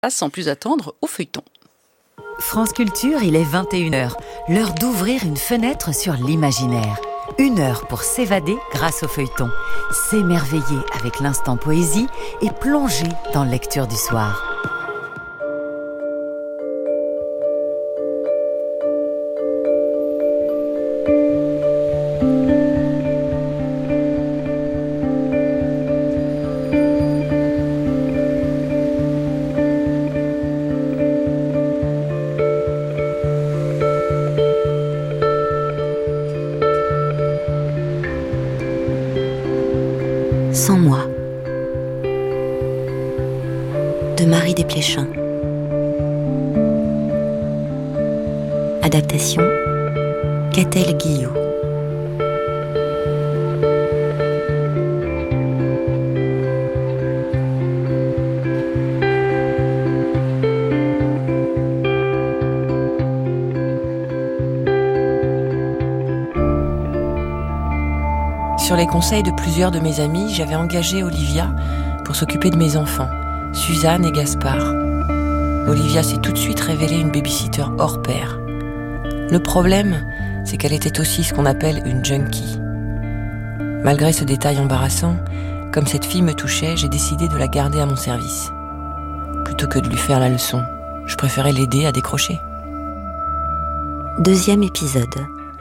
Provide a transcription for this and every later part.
Sans plus attendre, au feuilleton. France Culture, il est 21h. L'heure d'ouvrir une fenêtre sur l'imaginaire. 1 heure pour s'évader grâce au feuilleton. S'émerveiller avec l'instant poésie et plonger dans lecture du soir. Sans moi, de Marie Desplechin. Adaptation, Catel Guillot. Sur les conseils de plusieurs de mes amis, j'avais engagé Olivia pour s'occuper de mes enfants, Suzanne et Gaspard. Olivia s'est tout de suite révélée une babysitter hors pair. Le problème, c'est qu'elle était aussi ce qu'on appelle une junkie. Malgré ce détail embarrassant, comme cette fille me touchait, j'ai décidé de la garder à mon service. Plutôt que de lui faire la leçon, je préférais l'aider à décrocher. 2e épisode.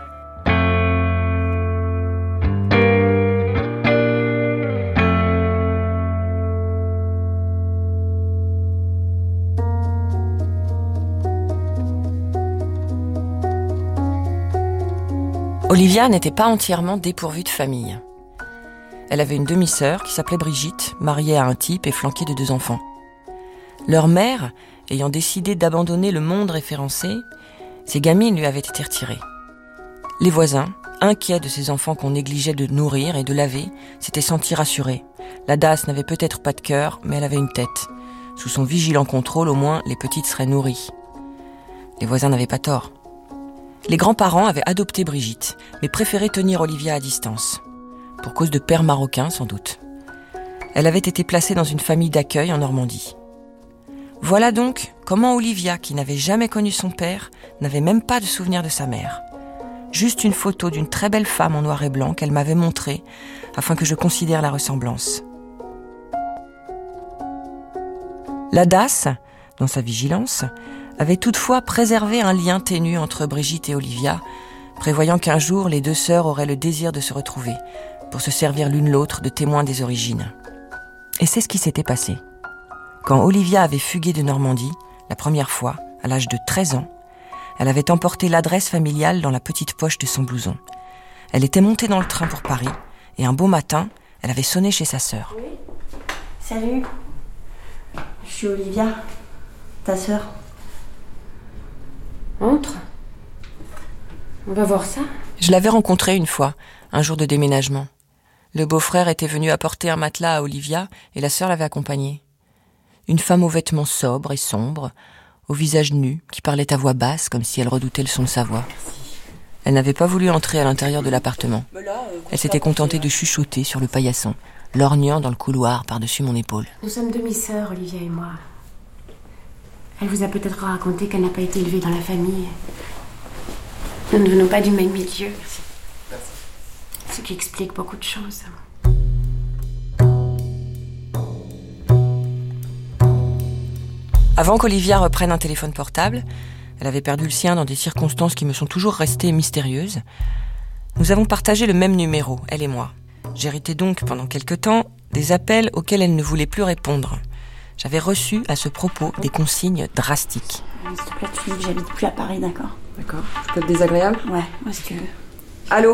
Olivia n'était pas entièrement dépourvue de famille. Elle avait une demi-sœur qui s'appelait Brigitte, mariée à un type et flanquée de 2 enfants. Leur mère, ayant décidé d'abandonner le monde référencé, ses gamines lui avaient été retirées. Les voisins, inquiets de ces enfants qu'on négligeait de nourrir et de laver, s'étaient sentis rassurés. La DAS n'avait peut-être pas de cœur, mais elle avait une tête. Sous son vigilant contrôle, au moins, les petites seraient nourries. Les voisins n'avaient pas tort. Les grands-parents avaient adopté Brigitte, mais préféraient tenir Olivia à distance. Pour cause de père marocain, sans doute. Elle avait été placée dans une famille d'accueil en Normandie. Voilà donc comment Olivia, qui n'avait jamais connu son père, n'avait même pas de souvenir de sa mère. Juste une photo d'une très belle femme en noir et blanc qu'elle m'avait montrée, afin que je considère la ressemblance. La DAS, dans sa vigilance, avait toutefois préservé un lien ténu entre Brigitte et Olivia, prévoyant qu'un jour les 2 sœurs auraient le désir de se retrouver, pour se servir l'une l'autre de témoins des origines. Et c'est ce qui s'était passé. Quand Olivia avait fugué de Normandie, la première fois, à l'âge de 13 ans, elle avait emporté l'adresse familiale dans la petite poche de son blouson. Elle était montée dans le train pour Paris, et un beau matin, elle avait sonné chez sa sœur. Oui. Salut, je suis Olivia, ta sœur. Entre. On va voir ça. Je l'avais rencontrée une fois, un jour de déménagement. Le beau-frère était venu apporter un matelas à Olivia et la sœur l'avait accompagnée. Une femme aux vêtements sobres et sombres, au visage nu, qui parlait à voix basse comme si elle redoutait le son de sa voix. Elle n'avait pas voulu entrer à l'intérieur de l'appartement. Elle s'était contentée de chuchoter sur le paillasson, lorgnant dans le couloir par-dessus mon épaule. Nous sommes demi-sœurs, Olivia et moi. Elle vous a peut-être raconté qu'elle n'a pas été élevée dans la famille. Nous ne venons pas du même milieu. Merci. Ce qui explique beaucoup de choses. Avant qu'Olivia reprenne un téléphone portable, elle avait perdu le sien dans des circonstances qui me sont toujours restées mystérieuses. Nous avons partagé le même numéro, elle et moi. J'héritais donc pendant quelque temps des appels auxquels elle ne voulait plus répondre. J'avais reçu à ce propos des consignes drastiques. S'il te plaît, tu dis que j'habite plus à Paris, d'accord ? D'accord. Ça peut être désagréable ? Ouais, parce que... Allô ?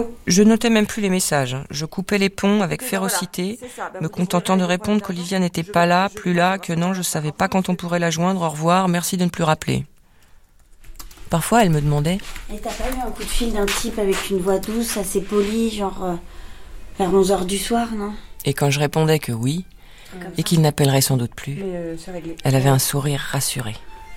Je notais même plus les messages. Je coupais les ponts avec férocité, me contentant de répondre qu'Olivia n'était pas là, plus là, que non, je savais pas quand on pourrait la joindre, au revoir, merci de ne plus rappeler. Parfois, elle me demandait... Et t'as pas eu un coup de fil d'un type avec une voix douce, assez polie, genre vers 11h du soir, non ? Et quand je répondais que oui, et qu'il n'appellerait sans doute plus, elle avait un sourire rassuré.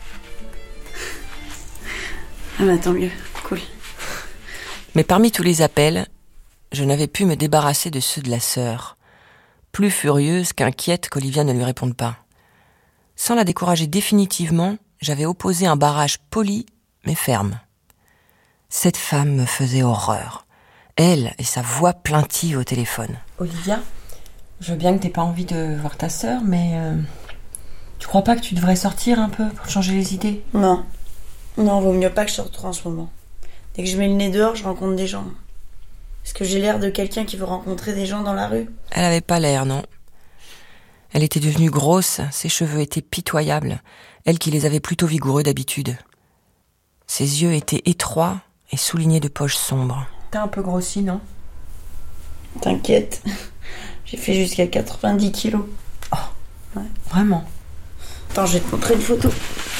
Ah bah tant mieux, cool. Mais parmi tous les appels, je n'avais pu me débarrasser de ceux de la sœur, plus furieuse qu'inquiète qu'Olivia ne lui réponde pas. Sans la décourager définitivement, j'avais opposé un barrage poli mais ferme. Cette femme me faisait horreur. Elle et sa voix plaintive au téléphone. Olivia, je veux bien que t'aies pas envie de voir ta sœur, mais tu crois pas que tu devrais sortir un peu pour changer les idées? Non, vaut mieux pas que je sorte en ce moment. Dès que je mets le nez dehors, je rencontre des gens. Est-ce que j'ai l'air de quelqu'un qui veut rencontrer des gens dans la rue? Elle avait pas l'air, non. Elle était devenue grosse, ses cheveux étaient pitoyables, elle qui les avait plutôt vigoureux d'habitude. Ses yeux étaient étroits et soulignés de poches sombres. T'as un peu grossi, non? T'inquiète, j'ai fait jusqu'à 90 kilos. Oh, ouais. Vraiment? Attends, je vais te montrer une photo.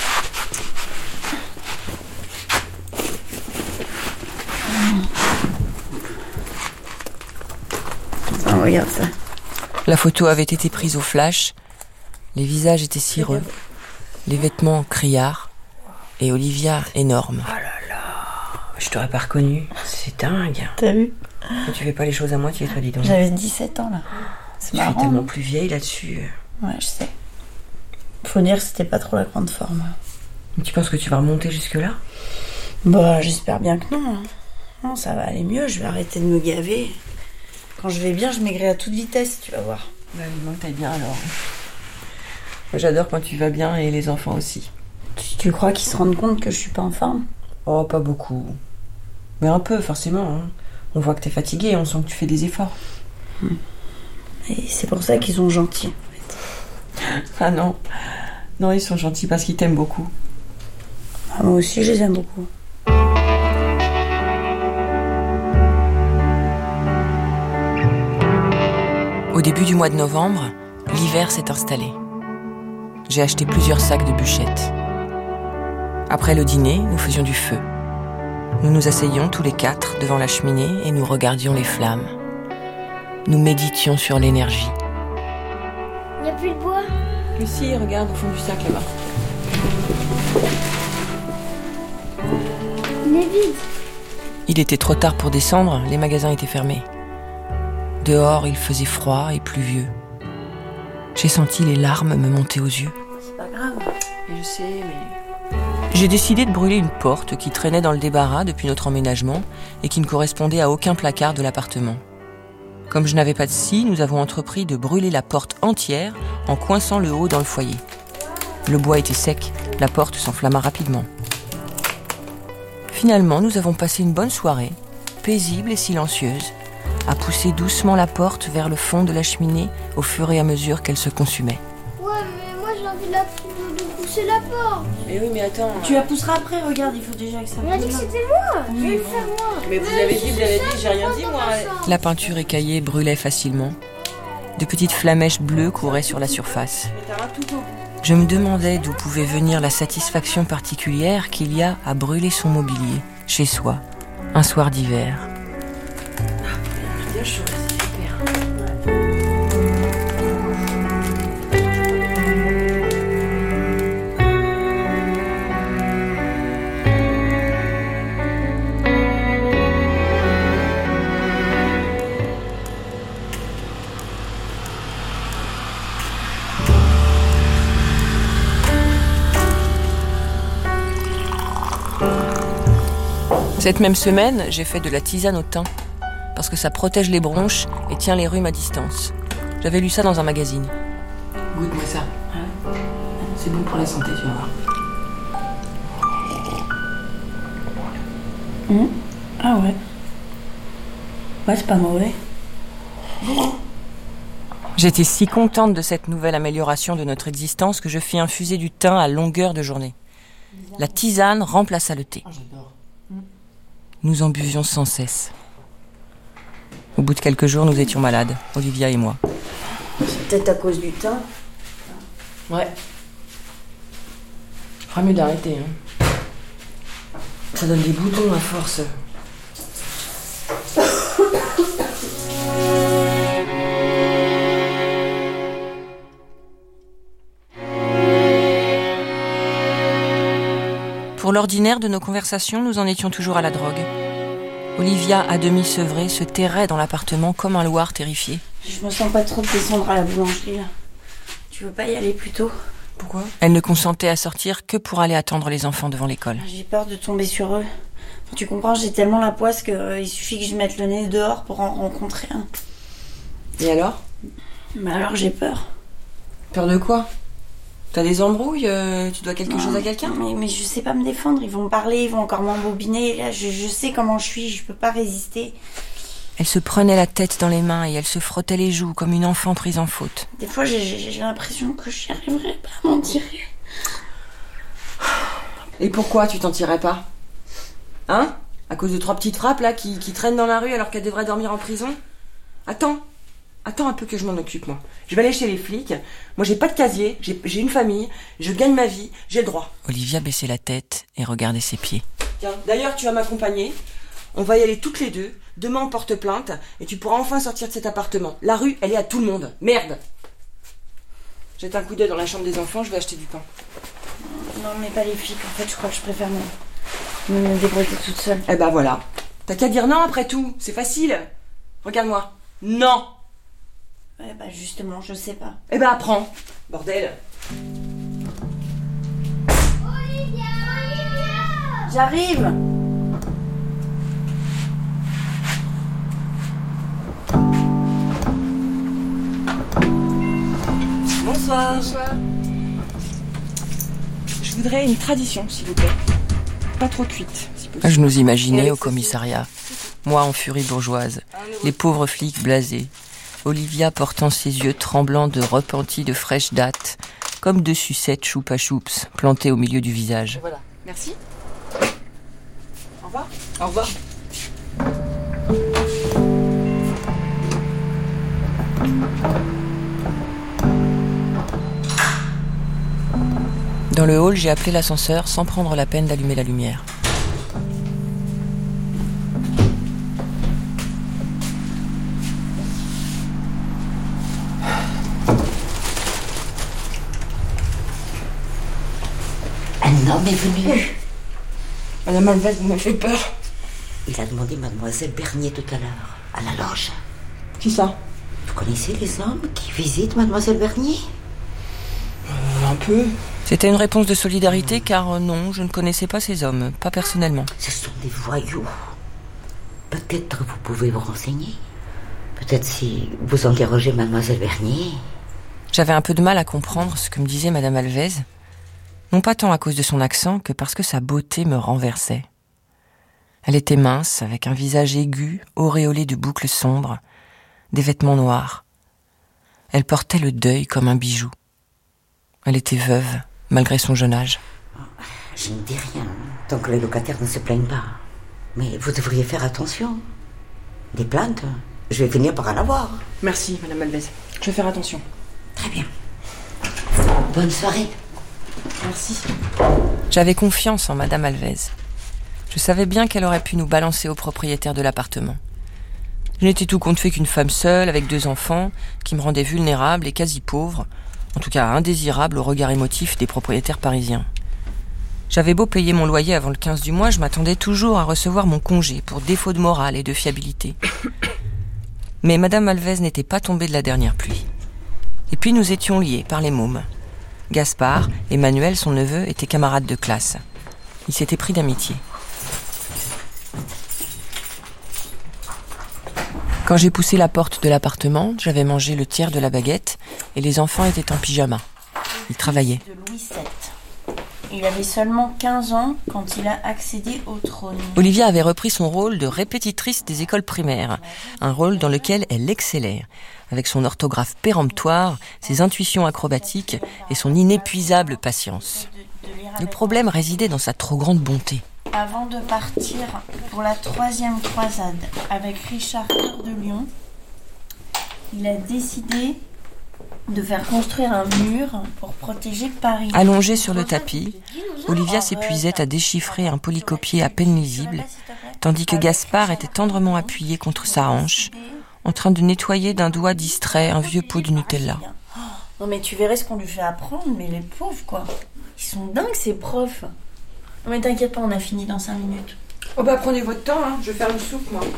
Attends, regarde ça. La photo avait été prise au flash. Les visages étaient cireux, les vêtements criards, et Olivia énorme. Oh là là, je t'aurais pas reconnu. C'est dingue. T'as vu? Et tu fais pas les choses à moitié, toi, dis donc. J'avais 17 ans, là. C'est marrant. Tu es tellement plus vieille là-dessus. Ouais, je sais. Faut dire que c'était pas trop la grande forme. Mais tu penses que tu vas remonter jusque-là? Bah, j'espère bien que non. Non, ça va aller mieux, je vais arrêter de me gaver. Quand je vais bien, je maigris à toute vitesse, tu vas voir. Bah, dis-moi que t'ailles bien alors. Moi, j'adore quand tu vas bien et les enfants aussi. Tu crois qu'ils se rendent compte que je suis pas en forme? Oh, pas beaucoup. Mais un peu, forcément. Hein. On voit que t'es fatiguée, on sent que tu fais des efforts. Et c'est pour ça qu'ils sont gentils, en fait. Ah non. Non, ils sont gentils parce qu'ils t'aiment beaucoup. Ah, moi aussi, je les aime beaucoup. Au début du mois de novembre, l'hiver s'est installé. J'ai acheté plusieurs sacs de bûchettes. Après le dîner, nous faisions du feu. Nous nous asseyions tous les 4 devant la cheminée et nous regardions les flammes. Nous méditions sur l'énergie. Il n'y a plus de bois? Lucie, regarde au fond du sac là-bas. Il est vide. Il était trop tard pour descendre, les magasins étaient fermés. Dehors, il faisait froid et pluvieux. J'ai senti les larmes me monter aux yeux. C'est pas grave. Je sais, mais... J'ai décidé de brûler une porte qui traînait dans le débarras depuis notre emménagement et qui ne correspondait à aucun placard de l'appartement. Comme je n'avais pas de scie, nous avons entrepris de brûler la porte entière en coinçant le haut dans le foyer. Le bois était sec, la porte s'enflamma rapidement. Finalement, nous avons passé une bonne soirée, paisible et silencieuse, à pousser doucement la porte vers le fond de la cheminée au fur et à mesure qu'elle se consumait. Ouais, mais moi j'ai envie de pousser la porte. Mais oui, mais attends... Tu la pousseras après, regarde, il faut déjà que ça... On a dit que c'était moi. Oui, Je vais le bon. faire moi. Mais vous avez dit, j'ai rien dit, moi. La peinture écaillée brûlait facilement. De petites flamèches bleues couraient sur la surface. Mais t'as un tout au... Je me demandais d'où pouvait venir la satisfaction particulière qu'il y a à brûler son mobilier, chez soi, un soir d'hiver. Je suis restée super. Cette même semaine, j'ai fait de la tisane au thym, parce que ça protège les bronches et tient les rhumes à distance. J'avais lu ça dans un magazine. Goûte-moi ça. C'est bon pour la santé, tu vas voir. Ah ouais. Ouais, c'est pas mauvais. J'étais si contente de cette nouvelle amélioration de notre existence que je fis infuser du thym à longueur de journée. La tisane remplaça le thé. J'adore. Nous en buvions sans cesse. Au bout de quelques jours, nous étions malades, Olivia et moi. C'est peut-être à cause du thym. Ouais. Fera mieux d'arrêter, hein. Ça donne des boutons à force. Pour l'ordinaire de nos conversations, nous en étions toujours à la drogue. Olivia, à demi sevrée, se terrait dans l'appartement comme un loir terrifié. Je me sens pas trop de descendre à la boulangerie, là. Tu veux pas y aller plus tôt? Pourquoi ? Elle ne consentait à sortir que pour aller attendre les enfants devant l'école. J'ai peur de tomber sur eux. Enfin, tu comprends, j'ai tellement la poisse qu'il suffit que je mette le nez dehors pour en rencontrer un. Et alors ? Bah alors j'ai peur. Peur de quoi ? T'as des embrouilles ? Tu dois quelque chose à quelqu'un ? Mais je sais pas me défendre, ils vont me parler, ils vont encore m'embobiner. Là, je sais comment je suis, je peux pas résister. Elle se prenait la tête dans les mains et elle se frottait les joues comme une enfant prise en faute. Des fois, j'ai l'impression que je n'y arriverai pas à m'en tirer. Et pourquoi tu t'en tirais pas ? Hein ? À cause de 3 petites frappes là qui traînent dans la rue alors qu'elles devraient dormir en prison ? Attends un peu que je m'en occupe, moi. Je vais aller chez les flics. Moi, j'ai pas de casier, j'ai une famille, je gagne ma vie, j'ai le droit. Olivia baissait la tête et regardait ses pieds. Tiens, d'ailleurs, tu vas m'accompagner. On va y aller toutes les deux. Demain, on porte plainte et tu pourras enfin sortir de cet appartement. La rue, elle est à tout le monde. Merde. Jette un coup d'œil dans la chambre des enfants, je vais acheter du pain. Non, mais pas les flics. En fait, je crois que je préfère me débrouiller toute seule. Eh ben voilà. T'as qu'à dire non après tout. C'est facile. Regarde-moi. Non. Ouais, bah justement, je sais pas. Eh ben apprends. Bordel. Olivia! J'arrive. Bonsoir. Je voudrais une tradition, s'il vous plaît. Pas trop cuite, si possible. Je nous imaginais au commissariat. Moi en furie bourgeoise. Les pauvres flics blasés. Olivia portant ses yeux tremblants de repentis de fraîche date, comme 2 sucettes choupa-choups plantées au milieu du visage. Voilà. Merci. Au revoir. Au revoir. Dans le hall, j'ai appelé l'ascenseur sans prendre la peine d'allumer la lumière. Un homme est venu. Madame Alves, vous m'avez fait peur. Il a demandé mademoiselle Bernier tout à l'heure, à la loge. Qui ça ? Vous connaissez les hommes qui visitent mademoiselle Bernier ? Un peu. C'était une réponse de solidarité car non, je ne connaissais pas ces hommes, pas personnellement. Ce sont des voyous. Peut-être vous pouvez vous renseigner. Peut-être si vous interrogez mademoiselle Bernier. J'avais un peu de mal à comprendre ce que me disait madame Alves. Non pas tant à cause de son accent que parce que sa beauté me renversait. Elle était mince, avec un visage aigu, auréolé de boucles sombres, des vêtements noirs. Elle portait le deuil comme un bijou. Elle était veuve, malgré son jeune âge. Je ne dis rien, tant que les locataires ne se plaignent pas. Mais vous devriez faire attention. Des plaintes, je vais finir par en avoir. Merci, madame Alves. Je vais faire attention. Très bien. Bonne soirée. Merci. J'avais confiance en madame Alves. Je savais bien qu'elle aurait pu nous balancer au propriétaire de l'appartement. Je n'étais tout compte fait qu'une femme seule, avec 2 enfants, qui me rendait vulnérable et quasi pauvre, en tout cas indésirable au regard émotif des propriétaires parisiens. J'avais beau payer mon loyer avant le 15 du mois, je m'attendais toujours à recevoir mon congé pour défaut de morale et de fiabilité. Mais madame Alves n'était pas tombée de la dernière pluie. Et puis nous étions liés par les mômes. Gaspard, Emmanuel, son neveu, étaient camarades de classe. Ils s'étaient pris d'amitié. Quand j'ai poussé la porte de l'appartement, j'avais mangé le tiers de la baguette et les enfants étaient en pyjama. Ils travaillaient. De Louis VII. Il avait seulement 15 ans quand il a accédé au trône. Olivia avait repris son rôle de répétitrice des écoles primaires, un rôle dans lequel elle excellait, avec son orthographe péremptoire, ses intuitions acrobatiques et son inépuisable patience. Le problème résidait dans sa trop grande bonté. Avant de partir pour la 3e croisade avec Richard Cœur de Lion, il a décidé de faire construire un mur pour protéger Paris. Allongée sur le tapis, Olivia s'épuisait à déchiffrer un polycopier à peine lisible, tandis que Gaspard était tendrement appuyé contre sa hanche, en train de nettoyer d'un doigt distrait un vieux pot de Nutella. Non mais tu verrais ce qu'on lui fait apprendre, mais les pauvres quoi. Ils sont dingues ces profs. Non mais t'inquiète pas, on a fini dans 5 minutes. Oh bah prenez votre temps, hein. Je vais faire une soupe moi.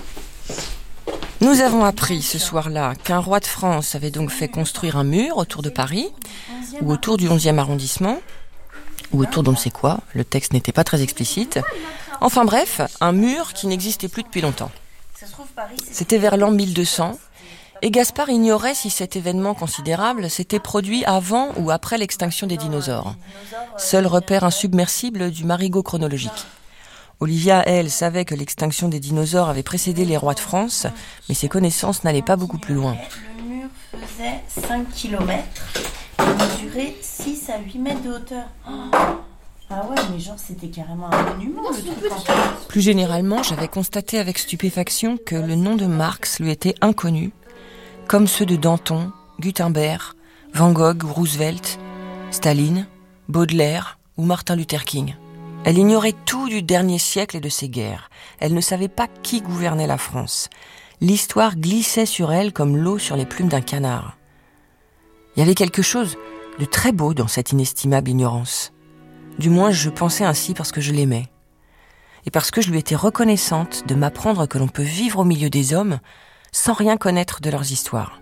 Nous avons appris ce soir-là qu'un roi de France avait donc fait construire un mur autour de Paris, ou autour du 11e arrondissement, ou autour d'on ne sait quoi, le texte n'était pas très explicite. Enfin bref, un mur qui n'existait plus depuis longtemps. C'était vers l'an 1200, et Gaspard ignorait si cet événement considérable s'était produit avant ou après l'extinction des dinosaures. Seul repère insubmersible du marigot chronologique. Olivia, elle, savait que l'extinction des dinosaures avait précédé les rois de France, mais ses connaissances n'allaient pas beaucoup plus loin. Le mur faisait 5 km et mesurait 6 à 8 mètres de hauteur. Ah ouais, mais genre c'était carrément un monument le truc en fait. Plus généralement, j'avais constaté avec stupéfaction que le nom de Marx lui était inconnu, comme ceux de Danton, Gutenberg, Van Gogh ou Roosevelt, Staline, Baudelaire ou Martin Luther King. Elle ignorait tout du dernier siècle et de ses guerres. Elle ne savait pas qui gouvernait la France. L'histoire glissait sur elle comme l'eau sur les plumes d'un canard. Il y avait quelque chose de très beau dans cette inestimable ignorance. Du moins, je pensais ainsi parce que je l'aimais. Et parce que je lui étais reconnaissante de m'apprendre que l'on peut vivre au milieu des hommes sans rien connaître de leurs histoires.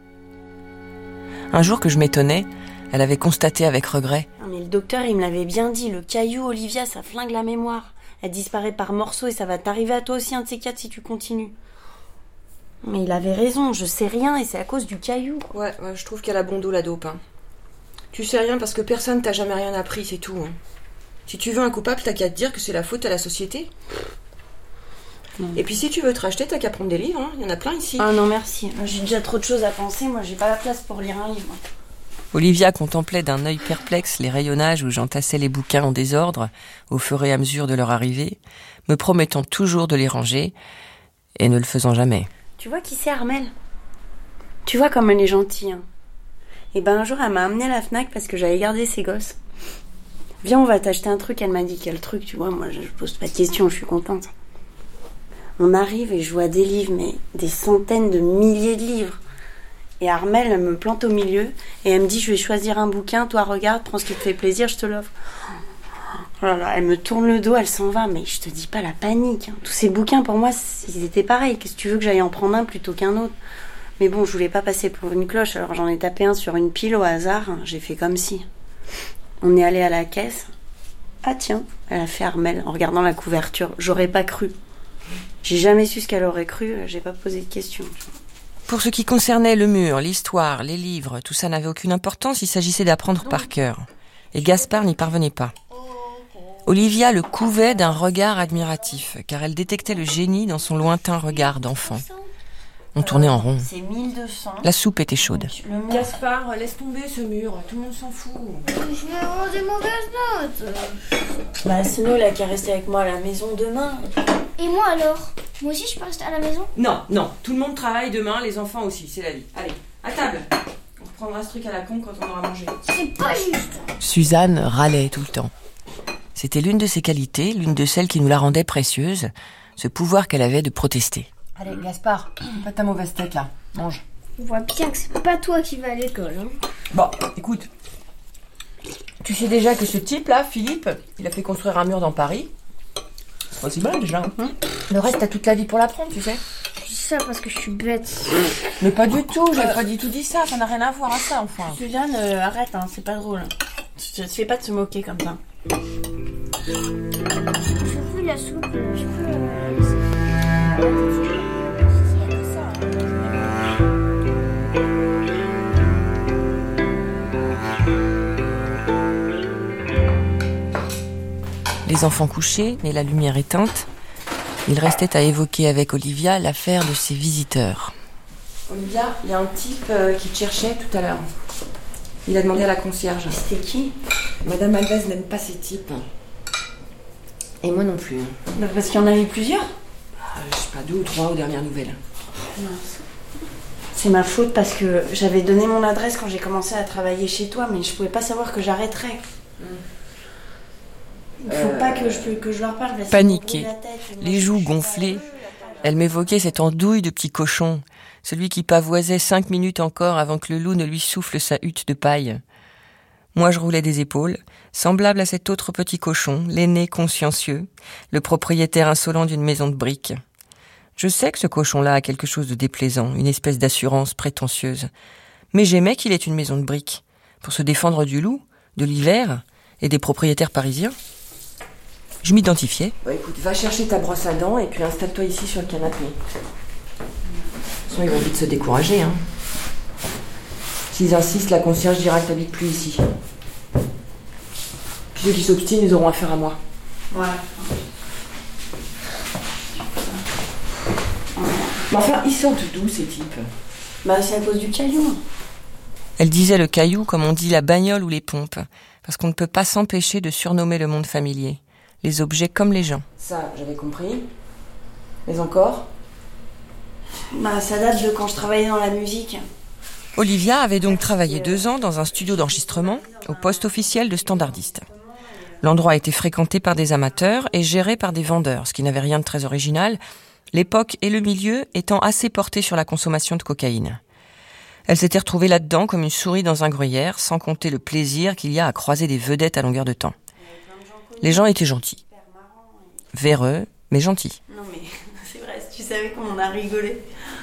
Un jour que je m'étonnais, elle avait constaté avec regret. Mais le docteur, il me l'avait bien dit, le caillou, Olivia, ça flingue la mémoire. Elle disparaît par morceaux et ça va t'arriver à toi aussi, un de ces quatre, si tu continues. Mais il avait raison, je sais rien et c'est à cause du caillou. Ouais, je trouve qu'elle a bon dos la dope. Hein. Tu sais rien parce que personne t'a jamais rien appris, c'est tout. Hein. Si tu veux un coupable, t'as qu'à te dire que c'est la faute à la société. Et puis si tu veux te racheter, t'as qu'à prendre des livres, hein. Il y en a plein ici. Ah non merci, j'ai déjà trop de choses à penser, moi j'ai pas la place pour lire un livre. Olivia contemplait d'un œil perplexe les rayonnages où j'entassais les bouquins en désordre au fur et à mesure de leur arrivée, me promettant toujours de les ranger et ne le faisant jamais. Tu vois qui c'est Armelle ? Tu vois comme elle est gentille. Hein. Et ben un jour elle m'a amenée à la Fnac parce que j'avais gardé ses gosses. Viens on va t'acheter un truc, elle m'a dit quel truc, tu vois, moi je pose pas de questions, je suis contente. On arrive et je vois des livres, mais des centaines de milliers de livres. Et Armelle, elle me plante au milieu et elle me dit, je vais choisir un bouquin, toi regarde, prends ce qui te fait plaisir, je te l'offre. Oh là là, elle me tourne le dos, elle s'en va, mais je te dis pas la panique. Hein. Tous ces bouquins, pour moi, ils étaient pareils. Qu'est-ce que tu veux que j'aille en prendre un plutôt qu'un autre ? Mais bon, je voulais pas passer pour une cloche, alors j'en ai tapé un sur une pile au hasard. J'ai fait comme si. On est allé à la caisse. Ah tiens, elle a fait Armelle en regardant la couverture. J'aurais pas cru. J'ai jamais su ce qu'elle aurait cru, j'ai pas posé de questions. Pour ce qui concernait le mur, l'histoire, les livres, tout ça n'avait aucune importance, il s'agissait d'apprendre par cœur. Et Gaspard n'y parvenait pas. Olivia le couvait d'un regard admiratif, car elle détectait le génie dans son lointain regard d'enfant. On tournait en rond. C'est 1200. La soupe était chaude. Gaspard, laisse tomber ce mur, tout le monde s'en fout. Je vais avoir des mauvaises notes. Bah sinon il a qu'à rester avec moi à la maison demain. Et moi alors ? Moi aussi je peux rester à la maison ? Non, tout le monde travaille demain, les enfants aussi, c'est la vie. Allez, à table. On reprendra ce truc à la con quand on aura mangé. C'est pas juste. Suzanne râlait tout le temps. C'était l'une de ses qualités, l'une de celles qui nous la rendaient précieuse, ce pouvoir qu'elle avait de protester. Allez, Gaspard, pas ta mauvaise tête là, mange. On voit bien que c'est pas toi qui vas à l'école. Hein. Bon, écoute, tu sais déjà que ce type là, Philippe, il a fait construire un mur dans Paris. C'est pas si mal déjà. Le reste, t'as toute la vie pour l'apprendre, tu sais. Je dis ça parce que je suis bête. Mais pas du tout, j'avais pas du tout dit ça n'a rien à voir à ça, enfin. Suzanne, arrête, hein, c'est pas drôle. Je te fais pas de se moquer comme ça. Je veux la soupe, je peux la laisser. Les enfants couchés, mais la lumière éteinte, il restait à évoquer avec Olivia l'affaire de ses visiteurs. Olivia, il y a un type qui te cherchait tout à l'heure. Il a demandé à la concierge. C'était qui ? Madame Alves n'aime pas ces types. Et moi non plus. Bah parce qu'il y en avait plusieurs ? Je sais pas, 2 ou 3 aux dernières nouvelles. C'est ma faute parce que j'avais donné mon adresse quand j'ai commencé à travailler chez toi, mais je pouvais pas savoir que j'arrêterais. Il faut pas que je leur parle. Paniquée, les joues gonflées, elle m'évoquait cette andouille de petit cochon, celui qui pavoisait 5 minutes encore avant que le loup ne lui souffle sa hutte de paille. Moi je roulais des épaules, semblable à cet autre petit cochon, l'aîné consciencieux, le propriétaire insolent d'une maison de briques. Je sais que ce cochon-là a quelque chose de déplaisant, une espèce d'assurance prétentieuse. Mais j'aimais qu'il ait une maison de briques, pour se défendre du loup, de l'hiver et des propriétaires parisiens. Je m'identifiais. Écoute, va chercher ta brosse à dents et puis installe-toi ici sur le canapé. De toute façon, ils vont vite se décourager, hein. S'ils insistent, la concierge dira que t'habites plus ici. Puis ceux qui s'obstinent, ils auront affaire à moi. Ouais. Mais enfin, ils sortent d'où, ces types ? Bah, c'est à cause du caillou. Elle disait le caillou comme on dit la bagnole ou les pompes, parce qu'on ne peut pas s'empêcher de surnommer le monde familier, les objets comme les gens. Ça, j'avais compris. Mais encore ? Bah, ça date de quand je travaillais dans la musique. Olivia avait donc travaillé 2 ans dans un studio d'enregistrement au poste officiel de standardiste. L'endroit était fréquenté par des amateurs et géré par des vendeurs, ce qui n'avait rien de très original, l'époque et le milieu étant assez portés sur la consommation de cocaïne. Elle s'était retrouvée là-dedans comme une souris dans un gruyère, sans compter le plaisir qu'il y a à croiser des vedettes à longueur de temps. Les gens étaient gentils. Véreux, mais gentils. Non mais, c'est vrai, si tu savais comment on a rigolé.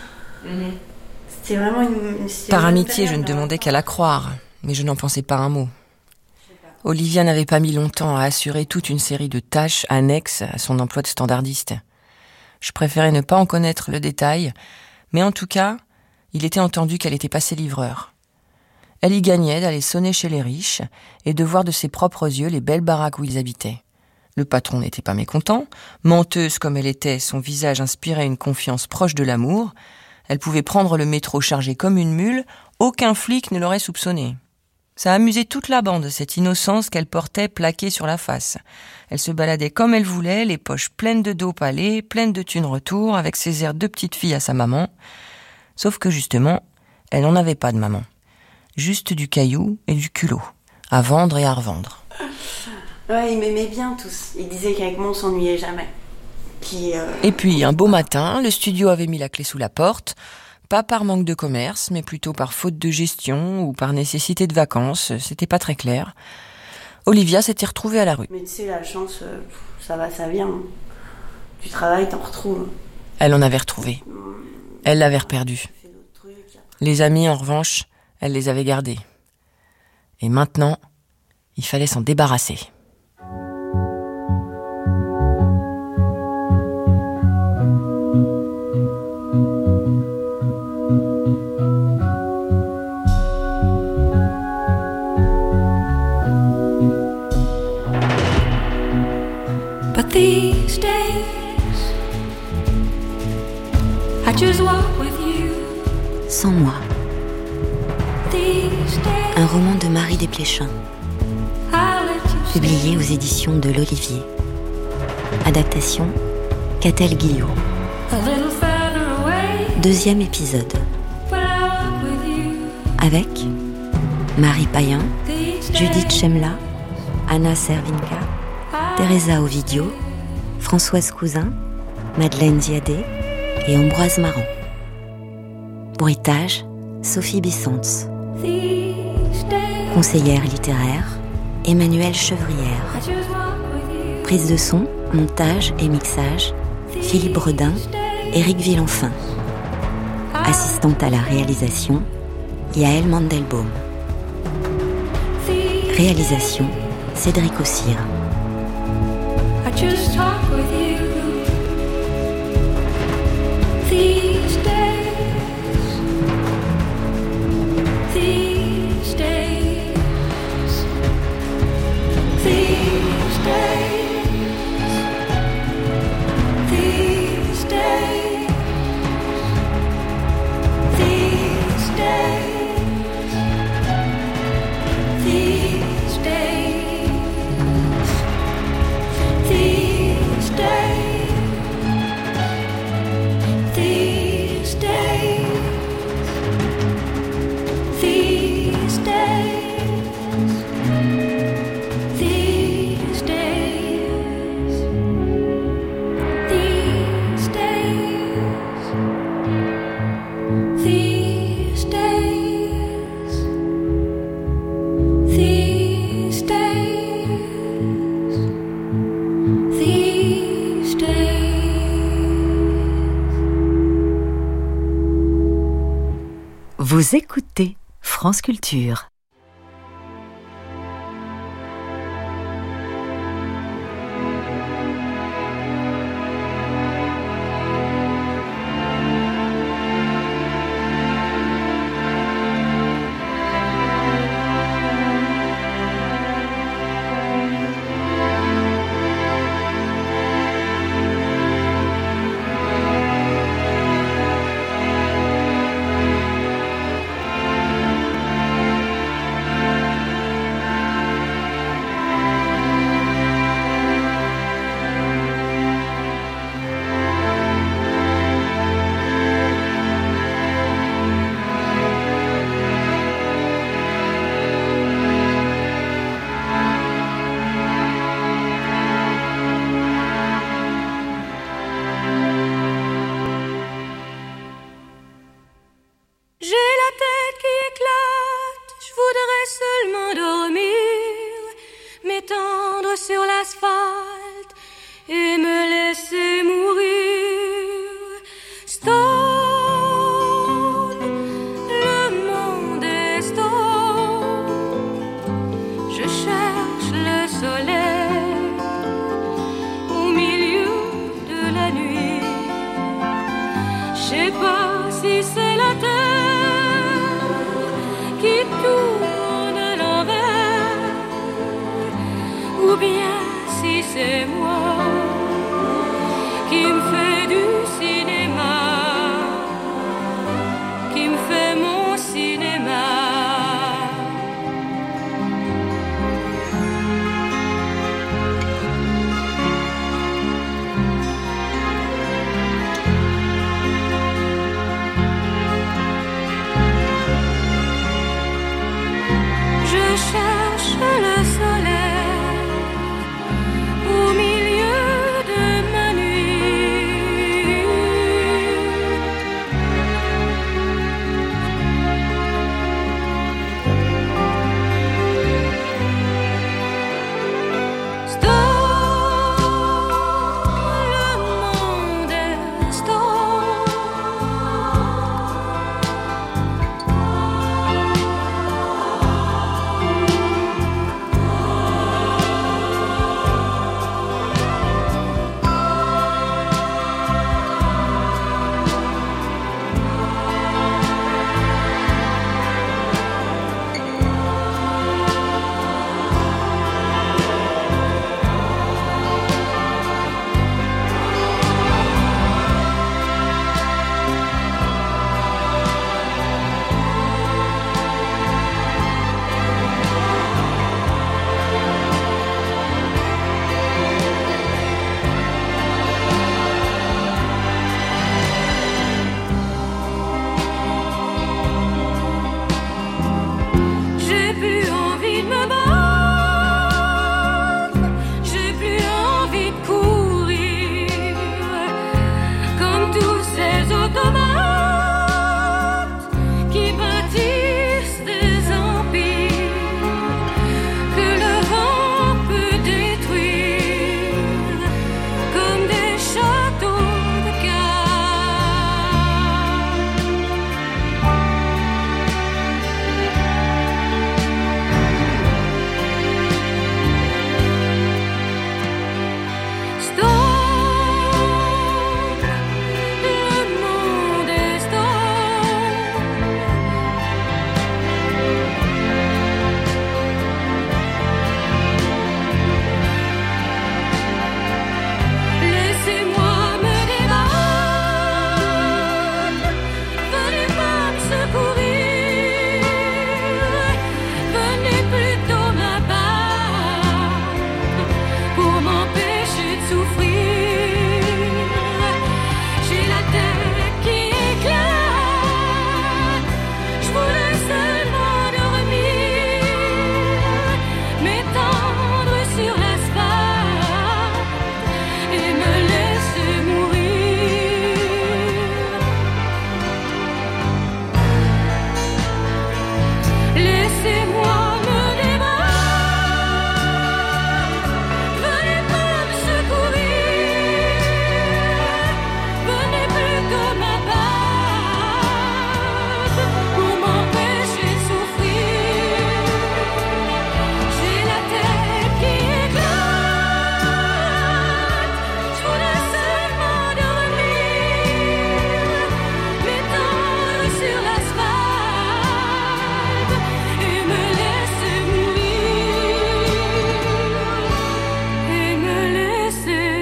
C'était vraiment une Par amitié, je ne demandais qu'à la croire, mais je n'en pensais pas un mot. Olivia n'avait pas mis longtemps à assurer toute une série de tâches annexes à son emploi de standardiste. Je préférais ne pas en connaître le détail, mais en tout cas, il était entendu qu'elle était passée livreur. Elle y gagnait d'aller sonner chez les riches et de voir de ses propres yeux les belles baraques où ils habitaient. Le patron n'était pas mécontent. Menteuse comme elle était, son visage inspirait une confiance proche de l'amour. Elle pouvait prendre le métro chargé comme une mule, aucun flic ne l'aurait soupçonné. Ça amusait toute la bande, cette innocence qu'elle portait plaquée sur la face. Elle se baladait comme elle voulait, les poches pleines de dos palais, pleines de thunes retour, avec ses airs de petite fille à sa maman. Sauf que justement, elle n'en avait pas de maman. Juste du caillou et du culot, à vendre et à revendre. Ouais, ils m'aimaient bien tous. Ils disaient qu'avec moi, on s'ennuyait jamais. Et puis, un beau matin, le studio avait mis la clé sous la porte, pas par manque de commerce, mais plutôt par faute de gestion ou par nécessité de vacances, c'était pas très clair. Olivia s'était retrouvée à la rue. Mais tu sais, la chance, ça va, ça vient. Tu travailles, t'en retrouves. Elle en avait retrouvé. Elle l'avait reperdu. Les amis, en revanche, elle les avait gardés. Et maintenant, il fallait s'en débarrasser. But these days, I just walk with you. Sans moi. Un roman de Marie Desplechin, publié aux éditions de l'Olivier. Adaptation, Catel Guillou. 2e épisode. Avec Marie Payen, Judith Chemla, Anna Servinka, Teresa Ovidio, Françoise Cousin, Madeleine Ziadé et Ambroise Marant. Bruitage, Sophie Bissons. Conseillère littéraire, Emmanuelle Chevrière. Prise de son, montage et mixage, Philippe Bredin, Éric Villenfin. Assistante à la réalisation, Yaël Mandelbaum. Réalisation, Cédric Ossire. Just talk with you these days, these days, these days, these days, these days, these days. These days, these days, these days, these days, these days, these days, these days. Vous écoutez France Culture. oui c'est moi qui me fait du cinéma, qui me fait mon cinéma. Je cherche le soleil au milieu de ma nuit. Stop, le monde est stop. J'ai plus envie de me battre, j'ai plus envie de courir, comme tous ces automates qui bâtissent des empires que le vent peut détruire, comme des châteaux de cartes. Stop, le monde est stop. Laissez-moi me débattre, venez pas me secourir, venez plutôt m'abattre pour m'empêcher de souffrir. J'ai la tête qui éclate, je voulais seulement dormir, m'étendre sur l'asphalte et me laisser mourir. Laissez-moi me débattre, venez pas me secourir, venez plutôt m'abattre pour m'empêcher de souffrir. J'ai la tête qui éclate, je voulais seulement dormir, m'étendre sur l'asphalte et me laisser mourir, et me laisser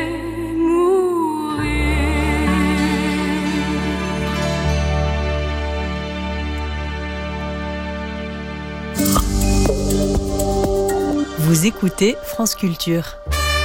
mourir. Vous écoutez France Culture.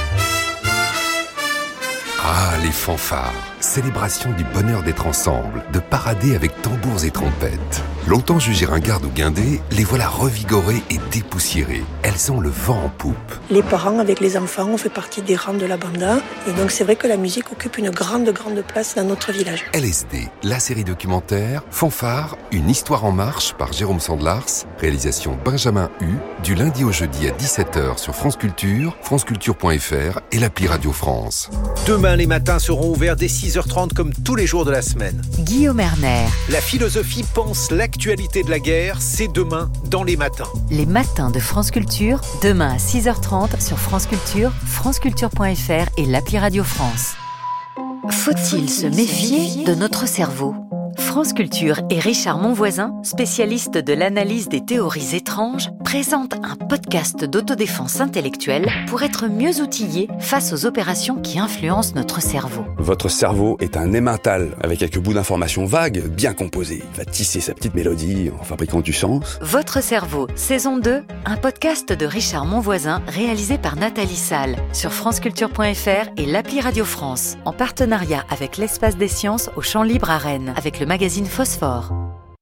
Ah, les fanfares. Célébration du bonheur d'être ensemble, de parader avec tambours et trompettes. Longtemps jugées ringardes ou guindées, les voilà revigorées et dépoussiérées. Elles ont le vent en poupe. Les parents avec les enfants, on fait partie des rangs de la banda. Et donc c'est vrai que la musique occupe une grande place dans notre village. LSD, la série documentaire, Fanfare, une histoire en marche par Jérôme Sandlars, réalisation Benjamin Hu, du lundi au jeudi à 17h sur France Culture, franceculture.fr et l'appli Radio France. Demain, les matins seront ouverts dès 6h30 comme tous les jours de la semaine. Guillaume Erner. La philosophie pense l'actualité de la guerre, c'est demain dans les matins. Les matins de France Culture, demain à 6h30 sur France Culture, franceculture.fr et l'appli Radio France. Faut-il se méfier de notre cerveau ? France Culture et Richard Monvoisin, spécialistes de l'analyse des théories étranges, présentent un podcast d'autodéfense intellectuelle pour être mieux outillés face aux opérations qui influencent notre cerveau. Votre cerveau est un emmental avec quelques bouts d'informations vagues, bien composés. Il va tisser sa petite mélodie en fabriquant du sens. Votre cerveau, saison 2, un podcast de Richard Monvoisin réalisé par Nathalie Salle sur franceculture.fr et l'appli Radio France, en partenariat avec l'Espace des Sciences au Champ Libre à Rennes, avec le magazine Phosphore.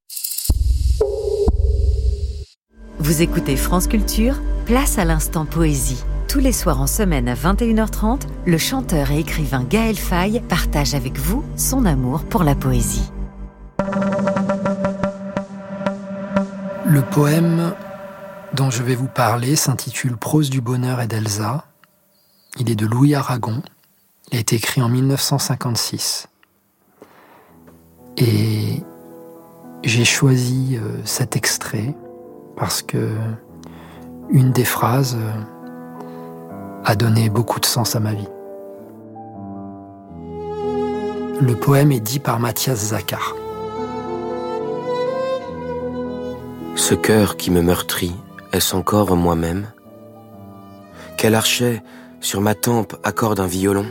Vous écoutez France Culture, place à l'instant poésie. Tous les soirs en semaine à 21h30, le chanteur et écrivain Gaël Faye partage avec vous son amour pour la poésie. Le poème dont je vais vous parler s'intitule Prose du bonheur et d'Elsa. Il est de Louis Aragon. Il a été écrit en 1956. Et j'ai choisi cet extrait parce que une des phrases a donné beaucoup de sens à ma vie. Le poème est dit par Mathias Zacar. Ce cœur qui me meurtrit, est-ce encore moi-même? Quel archet sur ma tempe accorde un violon?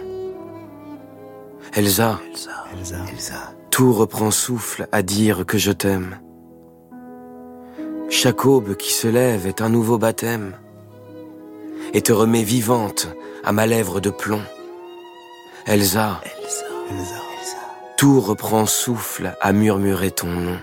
Elsa, tout reprend souffle à dire que je t'aime. Chaque aube qui se lève est un nouveau baptême et te remet vivante à ma lèvre de plomb. Elsa, tout reprend souffle à murmurer ton nom.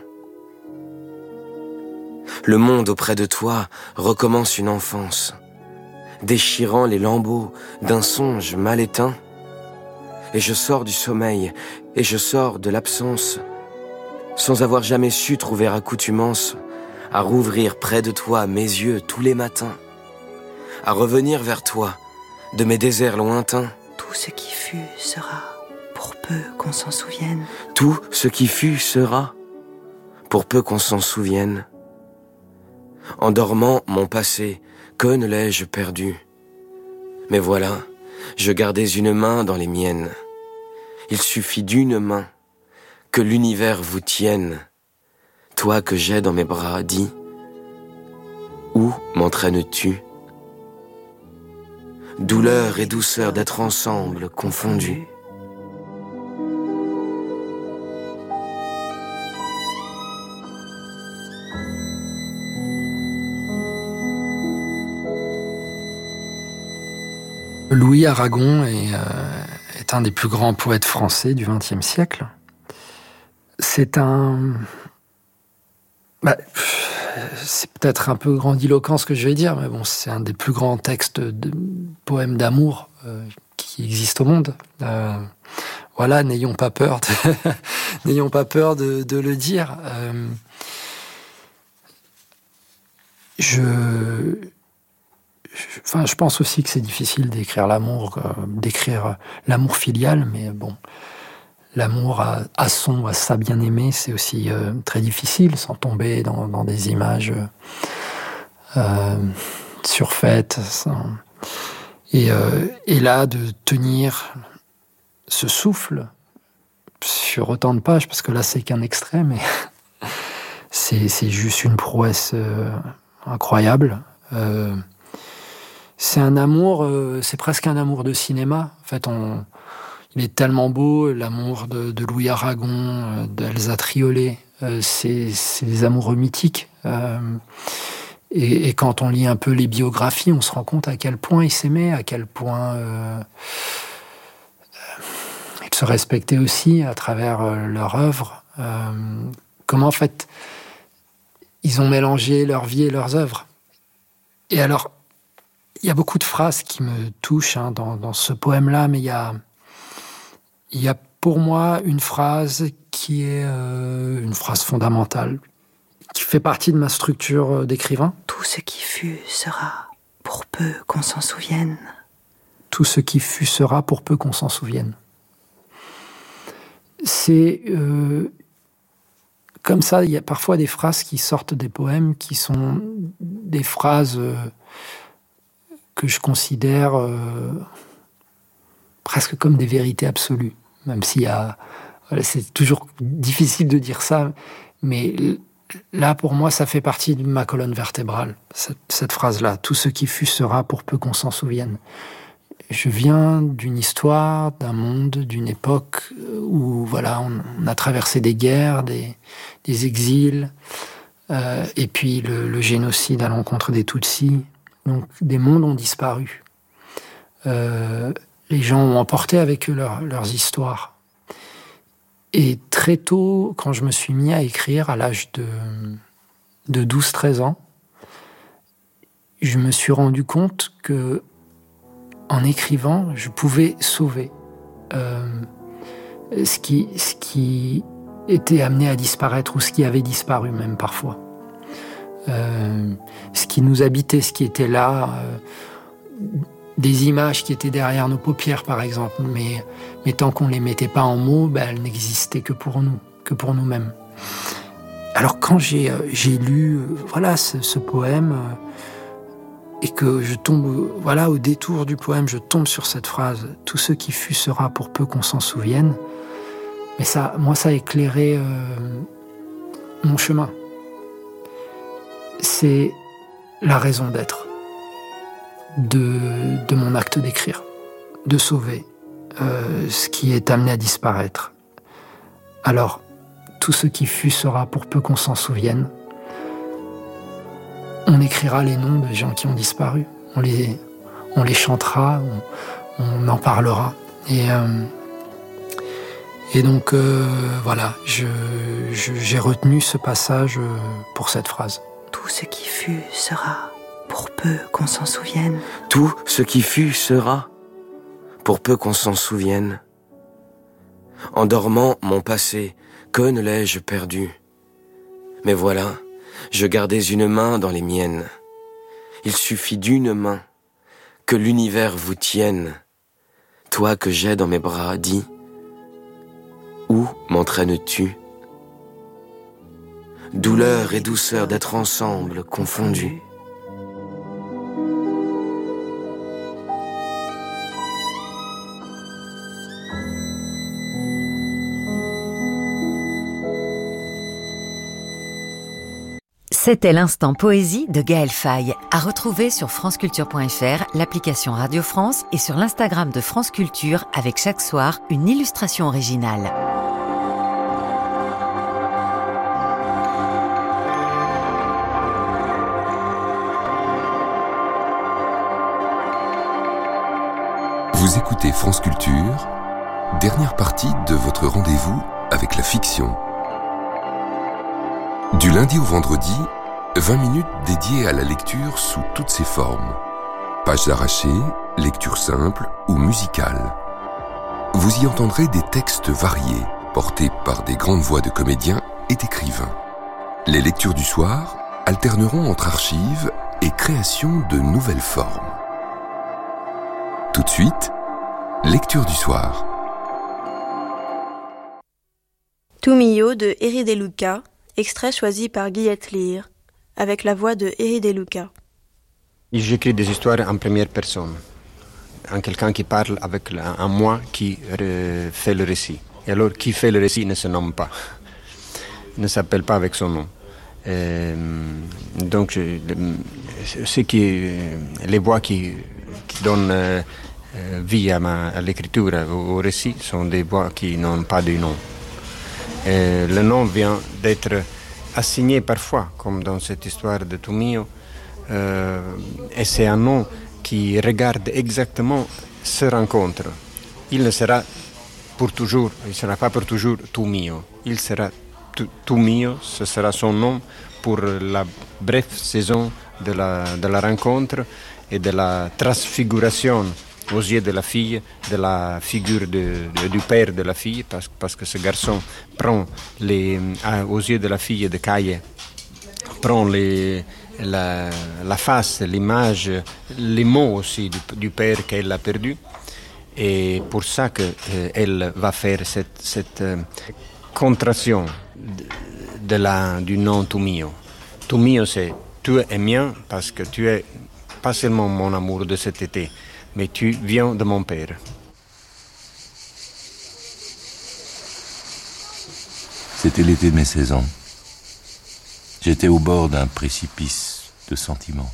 Le monde auprès de toi recommence une enfance, déchirant les lambeaux d'un songe mal éteint. Et je sors du sommeil, et je sors de l'absence, sans avoir jamais su trouver accoutumance à rouvrir près de toi mes yeux tous les matins, à revenir vers toi de mes déserts lointains. Tout ce qui fut sera, pour peu qu'on s'en souvienne. Tout ce qui fut sera, pour peu qu'on s'en souvienne. En dormant mon passé, que ne l'ai-je perdu? Mais voilà, je gardais une main dans les miennes. Il suffit d'une main que l'univers vous tienne. Toi que j'ai dans mes bras, dis, où m'entraînes-tu? Douleur et douceur d'être ensemble confondus. Louis Aragon est un des plus grands poètes français du XXe siècle. C'est c'est peut-être un peu grandiloquent ce que je vais dire, mais bon, c'est un des plus grands textes de poèmes d'amour qui existent au monde. Voilà, n'ayons pas peur n'ayons pas peur de le dire. Je pense aussi que c'est difficile d'écrire l'amour filial, mais bon, l'amour à sa bien-aimée, c'est aussi très difficile, sans tomber dans des images surfaites. Et là, de tenir ce souffle sur autant de pages, parce que là, c'est qu'un extrait, mais c'est juste une prouesse incroyable. C'est un amour, c'est presque un amour de cinéma. En fait, il est tellement beau, l'amour de Louis Aragon, d'Elsa Triolet. C'est des amoureux mythiques. Et quand on lit un peu les biographies, on se rend compte à quel point ils s'aimaient, à quel point ils se respectaient aussi à travers leur œuvre. Comment, en fait, ils ont mélangé leur vie et leurs œuvres. Et alors, il y a beaucoup de phrases qui me touchent dans ce poème-là, mais il y a pour moi une phrase qui est une phrase fondamentale, qui fait partie de ma structure d'écrivain. Tout ce qui fut sera, pour peu qu'on s'en souvienne. Tout ce qui fut sera, pour peu qu'on s'en souvienne. C'est comme ça, il y a parfois des phrases qui sortent des poèmes, qui sont des phrases que je considère presque comme des vérités absolues, même s'il y a C'est toujours difficile de dire ça, mais là, pour moi, ça fait partie de ma colonne vertébrale, cette phrase-là. Tout ce qui fut sera pour peu qu'on s'en souvienne. Je viens d'une histoire, d'un monde, d'une époque où voilà, on a traversé des guerres, des exils, et puis le génocide à l'encontre des Tutsis. Donc des mondes ont disparu. Les gens ont emporté avec eux leurs histoires. Et très tôt, quand je me suis mis à écrire, à l'âge de 12-13 ans, je me suis rendu compte que en écrivant, je pouvais sauver ce qui était amené à disparaître ou ce qui avait disparu même parfois. Ce qui nous habitait, ce qui était là, des images qui étaient derrière nos paupières par exemple, mais tant qu'on ne les mettait pas en mots, elles n'existaient que pour nous, que pour nous-mêmes. Alors quand j'ai lu ce poème, et que je tombe, au détour du poème, je tombe sur cette phrase « Tout ce qui fut sera pour peu qu'on s'en souvienne », mais ça a éclairé mon chemin. C'est la raison d'être de mon acte d'écrire, de sauver ce qui est amené à disparaître. Alors, tout ce qui fut sera pour peu qu'on s'en souvienne. On écrira les noms de gens qui ont disparu. On les chantera, on en parlera. Et donc, j'ai retenu ce passage pour cette phrase. Tout ce qui fut sera, pour peu qu'on s'en souvienne. Tout ce qui fut sera, pour peu qu'on s'en souvienne. En dormant mon passé, que ne l'ai-je perdu? Mais voilà, je gardais une main dans les miennes. Il suffit d'une main, que l'univers vous tienne. Toi que j'ai dans mes bras, dis, où m'entraînes-tu? Douleur et douceur d'être ensemble confondus. C'était l'instant poésie de Gaël Faye, à retrouver sur franceculture.fr, l'application Radio France et sur l'Instagram de France Culture avec chaque soir une illustration originale. Vous écoutez France Culture, dernière partie de votre rendez-vous avec la fiction. Du lundi au vendredi, 20 minutes dédiées à la lecture sous toutes ses formes. Pages arrachées, lecture simple ou musicale. Vous y entendrez des textes variés, portés par des grandes voix de comédiens et d'écrivains. Les lectures du soir alterneront entre archives et création de nouvelles formes. Tout de suite, lecture du soir. Tumio de Eri De Luca, extrait choisi par Guillette Lire, avec la voix de Eri De Luca. J'écris des histoires en première personne, en quelqu'un qui parle avec un moi qui fait le récit. Et alors, qui fait le récit ne se nomme pas, ne s'appelle pas avec son nom. Donc, les voix qui donnent vie à l'écriture, au récit, sont des voix qui n'ont pas de nom. Le nom vient d'être assigné parfois, comme dans cette histoire de Tumio, et c'est un nom qui regarde exactement ce rencontre. Il ne sera pour toujours, il ne sera pas pour toujours Tumio. Il sera Tumio, ce sera son nom pour la brève saison de la rencontre et de la transfiguration aux yeux de la fille, de la figure du père de la fille, parce que ce garçon prend aux yeux de la fille de Caille, prend la face, l'image, les mots aussi du père qu'elle a perdu. Et pour ça qu'elle va faire cette contraction du nom Tumio. Tumio, c'est tu es mien parce que tu es pas seulement mon amour de cet été, mais tu viens de mon père. C'était l'été de mes 16 ans. J'étais au bord d'un précipice de sentiments.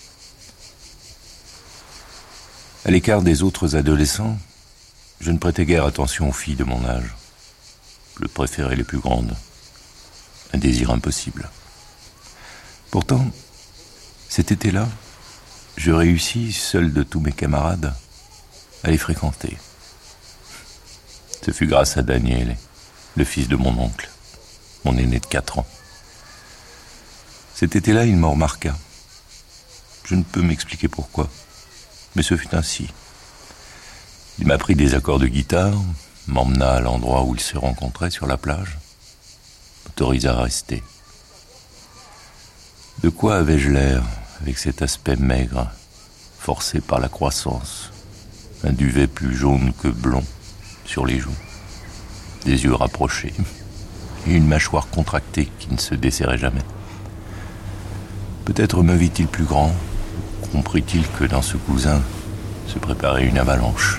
À l'écart des autres adolescents, je ne prêtais guère attention aux filles de mon âge. Je préférais les plus grandes. Un désir impossible. Pourtant, cet été-là, je réussis, seul de tous mes camarades, à les fréquenter. Ce fut grâce à Daniele, le fils de mon oncle, mon aîné de 4 ans. Cet été-là, il me remarqua. Je ne peux m'expliquer pourquoi, mais ce fut ainsi. Il m'apprit des accords de guitare, m'emmena à l'endroit où ils se rencontraient sur la plage, m'autorisa à rester. De quoi avais-je l'air, avec cet aspect maigre, forcé par la croissance, un duvet plus jaune que blond sur les joues, des yeux rapprochés et une mâchoire contractée qui ne se desserrait jamais. Peut-être me vit-il plus grand, comprit-il que dans ce cousin se préparait une avalanche.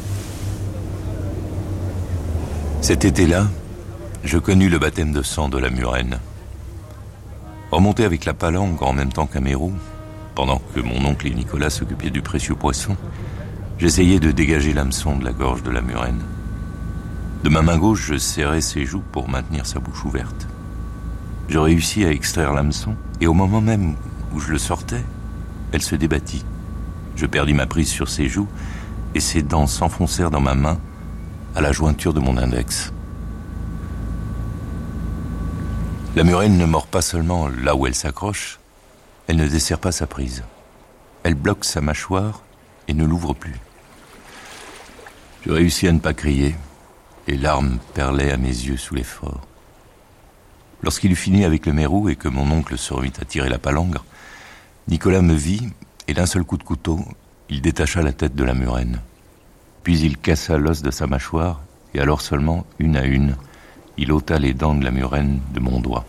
Cet été-là, je connus le baptême de sang de la murène. Remonté avec la palanque en même temps qu'un mérou, pendant que mon oncle et Nicolas s'occupaient du précieux poisson, j'essayais de dégager l'hameçon de la gorge de la murène. De ma main gauche, je serrais ses joues pour maintenir sa bouche ouverte. Je réussis à extraire l'hameçon, et au moment même où je le sortais, elle se débattit. Je perdis ma prise sur ses joues, et ses dents s'enfoncèrent dans ma main, à la jointure de mon index. La murène ne mord pas seulement là où elle s'accroche, elle ne desserre pas sa prise. Elle bloque sa mâchoire et ne l'ouvre plus. Je réussis à ne pas crier. Les larmes perlaient à mes yeux sous l'effort. Lorsqu'il eut fini avec le mérou et que mon oncle se remit à tirer la palangre, Nicolas me vit et d'un seul coup de couteau, il détacha la tête de la murène. Puis il cassa l'os de sa mâchoire et alors seulement, une à une, il ôta les dents de la murène de mon doigt.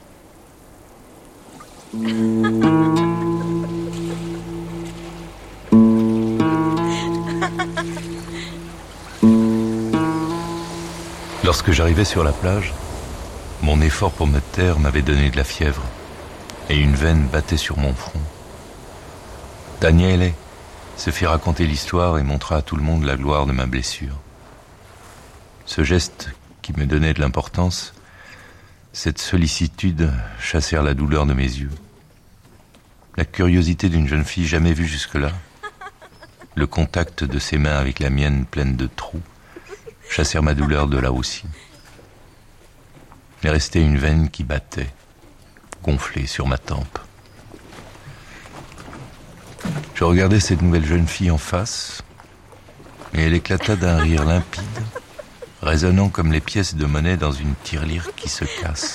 Lorsque j'arrivais sur la plage, mon effort pour me taire m'avait donné de la fièvre et une veine battait sur mon front. Daniele se fit raconter l'histoire et montra à tout le monde la gloire de ma blessure. Ce geste qui me donnait de l'importance, cette sollicitude chassèrent la douleur de mes yeux. La curiosité d'une jeune fille jamais vue jusque-là, le contact de ses mains avec la mienne pleine de trous, chassèrent ma douleur de là aussi. Il restait une veine qui battait, gonflée sur ma tempe. Je regardais cette nouvelle jeune fille en face, et elle éclata d'un rire limpide, résonnant comme les pièces de monnaie dans une tirelire qui se casse.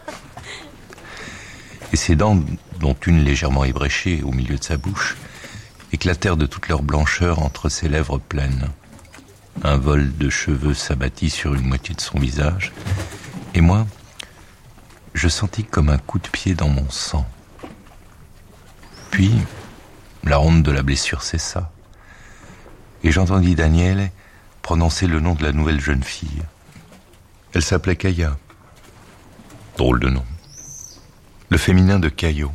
Et ses dents, dont une légèrement ébréchée au milieu de sa bouche, éclatèrent de toute leur blancheur entre ses lèvres pleines. Un vol de cheveux s'abattit sur une moitié de son visage, et moi, je sentis comme un coup de pied dans mon sang. Puis, la ronde de la blessure cessa, et j'entendis Daniele prononcer le nom de la nouvelle jeune fille. Elle s'appelait Kaya. Drôle de nom. Le féminin de Caillot.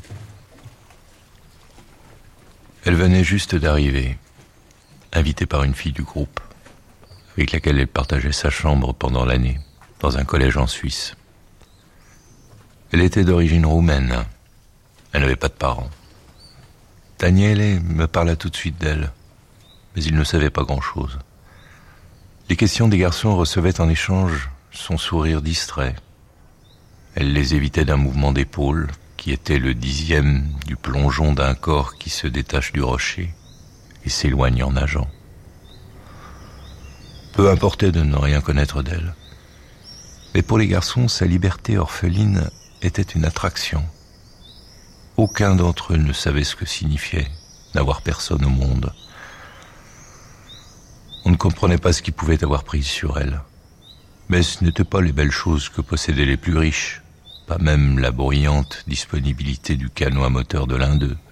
Elle venait juste d'arriver, invitée par une fille du groupe, avec laquelle elle partageait sa chambre pendant l'année, dans un collège en Suisse. Elle était d'origine roumaine. Elle n'avait pas de parents. Daniele me parla tout de suite d'elle, mais il ne savait pas grand-chose. Les questions des garçons recevaient en échange son sourire distrait. Elle les évitait d'un mouvement d'épaule qui était le 10e du plongeon d'un corps qui se détache du rocher et s'éloigne en nageant. Peu importait de ne rien connaître d'elle. Mais pour les garçons, sa liberté orpheline était une attraction. Aucun d'entre eux ne savait ce que signifiait n'avoir personne au monde. On ne comprenait pas ce qui pouvait avoir prise sur elle. Mais ce n'étaient pas les belles choses que possédaient les plus riches, pas même la bruyante disponibilité du canot à moteur de l'un d'eux.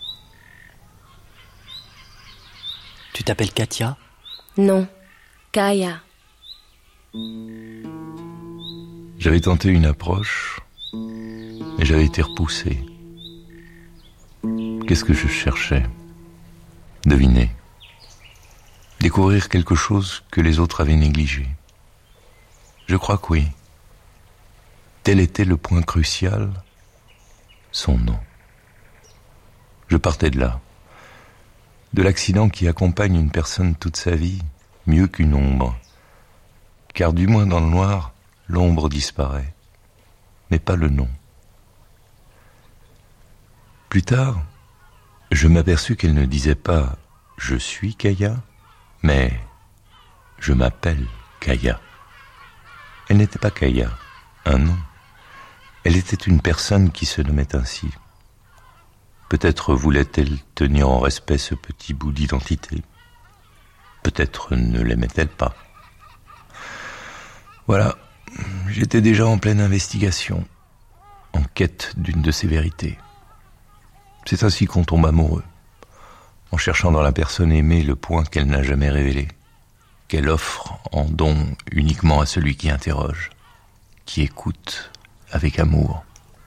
Tu t'appelles Katia ? Non, Kaya. J'avais tenté une approche, mais j'avais été repoussé. Qu'est-ce que je cherchais ? Deviner. Découvrir quelque chose que les autres avaient négligé. Je crois que oui. Tel était le point crucial, son nom. Je partais de là, de l'accident qui accompagne une personne toute sa vie, mieux qu'une ombre. Car du moins dans le noir, l'ombre disparaît, mais pas le nom. Plus tard, je m'aperçus qu'elle ne disait pas « je suis Kaya », mais « je m'appelle Kaya ». Elle n'était pas Kaya, un nom. Elle était une personne qui se nommait ainsi. Peut-être voulait-elle tenir en respect ce petit bout d'identité. Peut-être ne l'aimait-elle pas. Voilà, j'étais déjà en pleine investigation, en quête d'une de ces vérités. C'est ainsi qu'on tombe amoureux, en cherchant dans la personne aimée le point qu'elle n'a jamais révélé, qu'elle offre en don uniquement à celui qui interroge, qui écoute avec amour.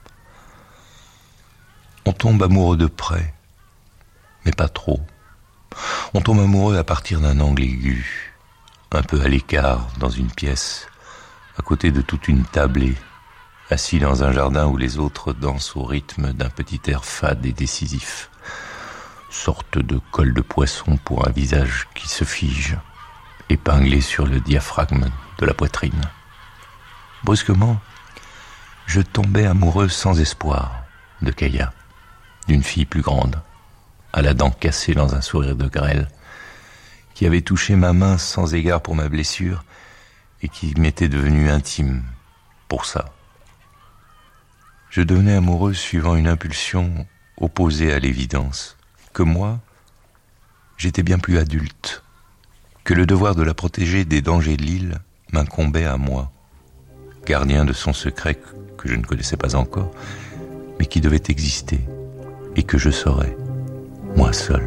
On tombe amoureux de près, mais pas trop. On tombe amoureux à partir d'un angle aigu, un peu à l'écart dans une pièce, à côté de toute une tablée, assis dans un jardin où les autres dansent au rythme d'un petit air fade et décisif, sorte de colle de poisson pour un visage qui se fige, épinglé sur le diaphragme de la poitrine. Brusquement, je tombais amoureux sans espoir de Kaya, d'une fille plus grande, à la dent cassée dans un sourire de grêle, qui avait touché ma main sans égard pour ma blessure et qui m'était devenue intime pour ça. Je devenais amoureux suivant une impulsion opposée à l'évidence, que moi, j'étais bien plus adulte, que le devoir de la protéger des dangers de l'île m'incombait à moi, gardien de son secret que je ne connaissais pas encore, mais qui devait exister et que je saurais, moi seul.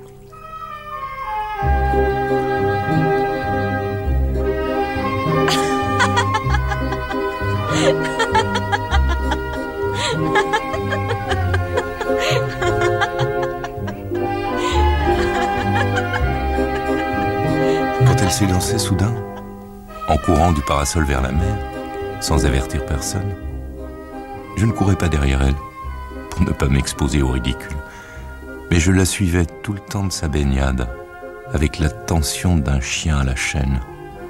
Quand elle s'est lancée soudain, en courant du parasol vers la mer, sans avertir personne, je ne courais pas derrière elle, pour ne pas m'exposer au ridicule, mais je la suivais tout le temps de sa baignade, avec l'attention d'un chien à la chaîne.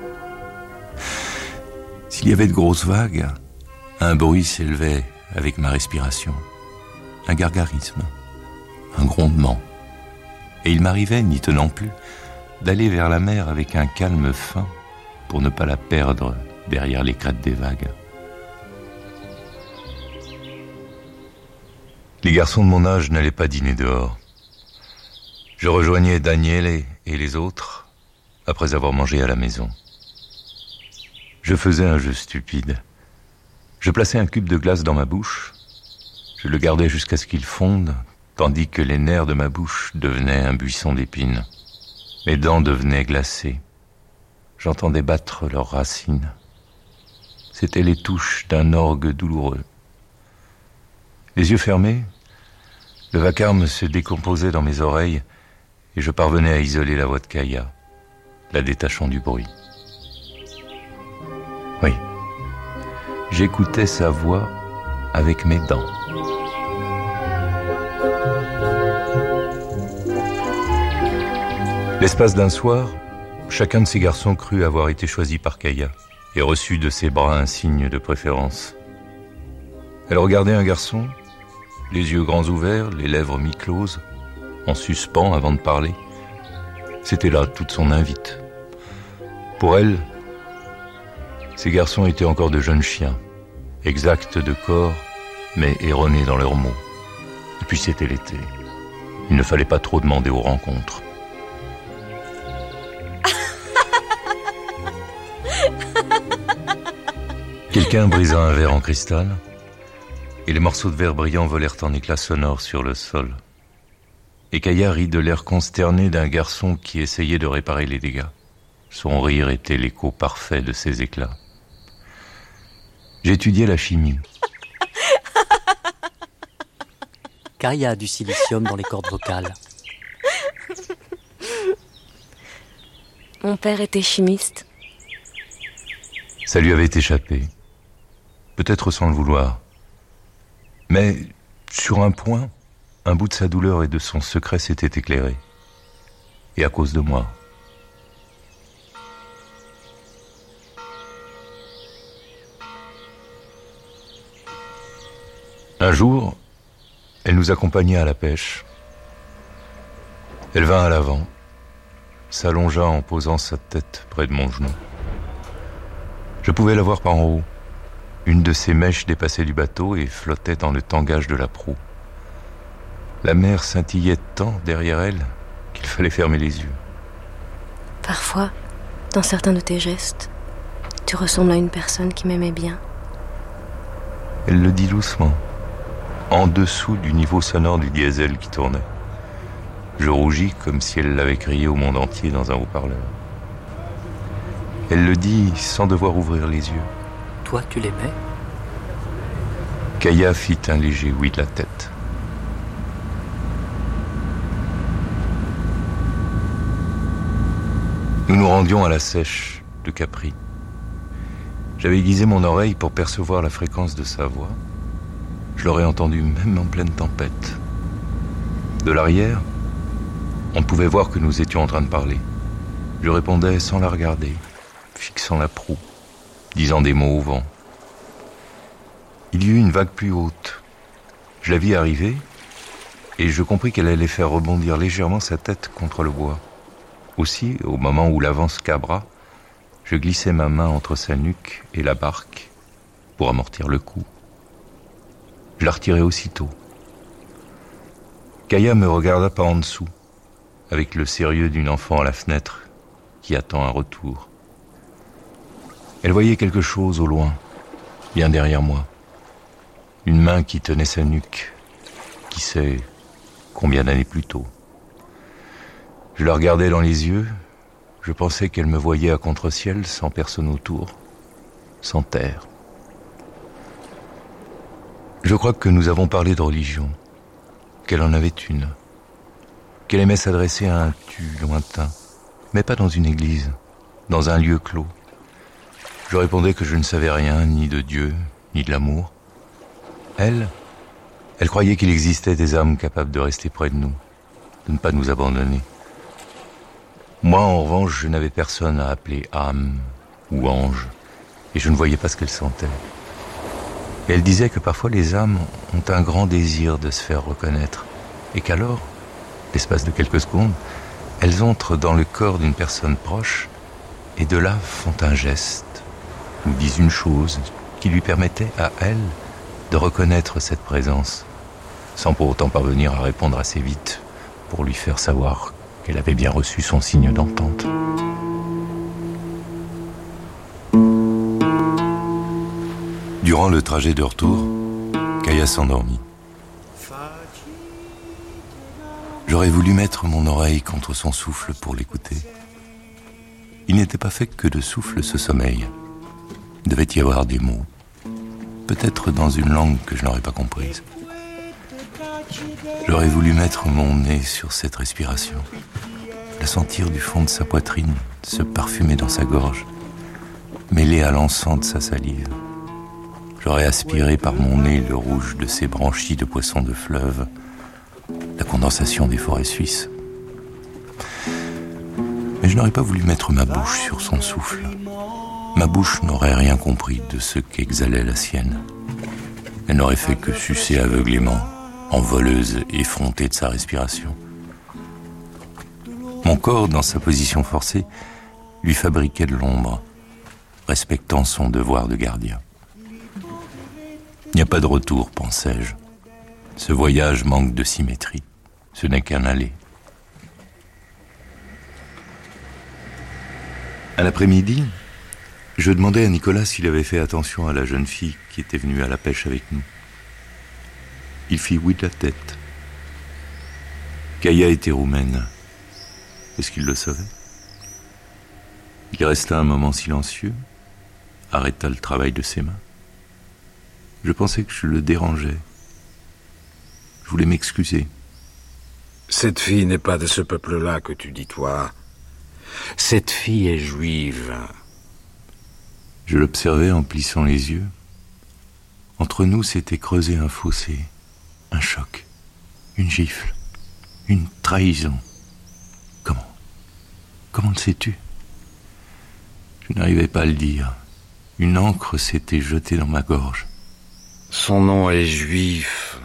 S'il y avait de grosses vagues, un bruit s'élevait avec ma respiration, un gargarisme, un grondement, et il m'arrivait, n'y tenant plus, d'aller vers la mer avec un calme fin pour ne pas la perdre derrière les crêtes des vagues. Les garçons de mon âge n'allaient pas dîner dehors. Je rejoignais Daniele et les autres après avoir mangé à la maison. Je faisais un jeu stupide. Je plaçais un cube de glace dans ma bouche. Je le gardais jusqu'à ce qu'il fonde, tandis que les nerfs de ma bouche devenaient un buisson d'épines. Mes dents devenaient glacées. J'entendais battre leurs racines. C'étaient les touches d'un orgue douloureux. Les yeux fermés, le vacarme se décomposait dans mes oreilles et je parvenais à isoler la voix de Kaya, la détachant du bruit. Oui, j'écoutais sa voix avec mes dents. L'espace d'un soir, chacun de ces garçons crut avoir été choisi par Kaya et reçu de ses bras un signe de préférence. Elle regardait un garçon, les yeux grands ouverts, les lèvres mi-closes, en suspens avant de parler. C'était là toute son invite. Pour elle, ces garçons étaient encore de jeunes chiens, exacts de corps, mais erronés dans leurs mots. Et puis c'était l'été. Il ne fallait pas trop demander aux rencontres. Quelqu'un brisa un verre en cristal, et les morceaux de verre brillants volèrent en éclats sonores sur le sol. Et Kaya rit de l'air consterné d'un garçon qui essayait de réparer les dégâts. Son rire était l'écho parfait de ses éclats. J'étudiais la chimie. Kaya a du silicium dans les cordes vocales. Mon père était chimiste. Ça lui avait échappé. Peut-être sans le vouloir. Mais, sur un point, un bout de sa douleur et de son secret s'était éclairé. Et à cause de moi. Un jour, elle nous accompagnait à la pêche. Elle vint à l'avant, s'allongea en posant sa tête près de mon genou. Je pouvais la voir par en haut. Une de ses mèches dépassait du bateau et flottait dans le tangage de la proue. La mer scintillait tant derrière elle qu'il fallait fermer les yeux. Parfois, dans certains de tes gestes, tu ressembles à une personne qui m'aimait bien. Elle le dit doucement, en dessous du niveau sonore du diesel qui tournait. Je rougis comme si elle l'avait crié au monde entier dans un haut-parleur. Elle le dit sans devoir ouvrir les yeux. Toi, tu l'aimais ? Kaya fit un léger oui de la tête. Nous nous rendions à la sèche de Capri. J'avais aiguisé mon oreille pour percevoir la fréquence de sa voix. Je l'aurais entendue même en pleine tempête. De l'arrière, on ne pouvait voir que nous étions en train de parler. Je répondais sans la regarder, fixant la proue, disant des mots au vent. Il y eut une vague plus haute. Je la vis arriver et je compris qu'elle allait faire rebondir légèrement sa tête contre le bois. Aussi, au moment où l'avant se cabra, je glissai ma main entre sa nuque et la barque pour amortir le coup. Je la retirai aussitôt. Kaya me regarda par en dessous, avec le sérieux d'une enfant à la fenêtre qui attend un retour. Elle voyait quelque chose au loin, bien derrière moi. Une main qui tenait sa nuque, qui sait combien d'années plus tôt. Je la regardais dans les yeux, je pensais qu'elle me voyait à contre-ciel, sans personne autour, sans terre. Je crois que nous avons parlé de religion, qu'elle en avait une, qu'elle aimait s'adresser à un tu lointain, mais pas dans une église, dans un lieu clos. Je répondais que je ne savais rien, ni de Dieu, ni de l'amour. Elle croyait qu'il existait des âmes capables de rester près de nous, de ne pas nous abandonner. Moi, en revanche, je n'avais personne à appeler âme ou ange, et je ne voyais pas ce qu'elle sentait. Et elle disait que parfois les âmes ont un grand désir de se faire reconnaître, et qu'alors, l'espace de quelques secondes, elles entrent dans le corps d'une personne proche, et de là font un geste, ou disent une chose qui lui permettait à elle de reconnaître cette présence, sans pour autant parvenir à répondre assez vite pour lui faire savoir qu'elle avait bien reçu son signe d'entente. Durant le trajet de retour, Kaya s'endormit. J'aurais voulu mettre mon oreille contre son souffle pour l'écouter. Il n'était pas fait que de souffle ce sommeil. Il devait y avoir des mots, peut-être dans une langue que je n'aurais pas comprise. J'aurais voulu mettre mon nez sur cette respiration, la sentir du fond de sa poitrine, se parfumer dans sa gorge, mêlée à l'encens de sa salive. J'aurais aspiré par mon nez le rouge de ces branchies de poissons de fleuve, la condensation des forêts suisses. Mais je n'aurais pas voulu mettre ma bouche sur son souffle. Ma bouche n'aurait rien compris de ce qu'exhalait la sienne. Elle n'aurait fait que sucer aveuglément, envoleuse, effrontée de sa respiration. Mon corps, dans sa position forcée, lui fabriquait de l'ombre, respectant son devoir de gardien. Il n'y a pas de retour, pensais-je. Ce voyage manque de symétrie. Ce n'est qu'un aller. À l'après-midi, je demandais à Nicolas s'il avait fait attention à la jeune fille qui était venue à la pêche avec nous. Il fit oui de la tête. Kaya était roumaine. Est-ce qu'il le savait? Il resta un moment silencieux, arrêta le travail de ses mains, Je pensais que je le dérangeais. Je voulais m'excuser. Cette fille n'est pas de ce peuple-là que tu dis, toi. Cette fille est juive. Je l'observais en plissant les yeux. Entre nous s'était creusé un fossé, un choc, une gifle, une trahison. Comment le sais-tu? Je n'arrivais pas à le dire. Une encre s'était jetée dans ma gorge. Son nom est juif.